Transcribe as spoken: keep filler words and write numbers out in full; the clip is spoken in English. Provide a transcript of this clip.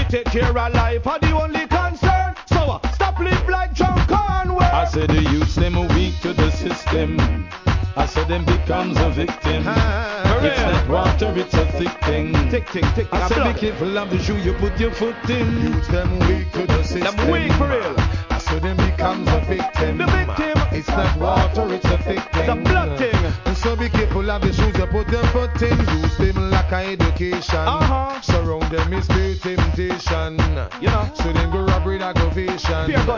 take care of life are the only concern. So uh, stop live like John Conway. I said the youths them are weak to the system. I said them becomes a victim. Ah, It's not water, it's a thick thing. Tick, tick, tick. I said be careful of the shoe you put your foot in. Youth them weak to the system. Them weak for real. I said them becomes a victim. The victim. It's not water, it's a thick thing. It's a blood thing. And so be careful of the shoes you put your foot in. Use them like a education. Uh-huh. Surround them is spirit temptation. You know. So them go rob with aggravation. Fear gun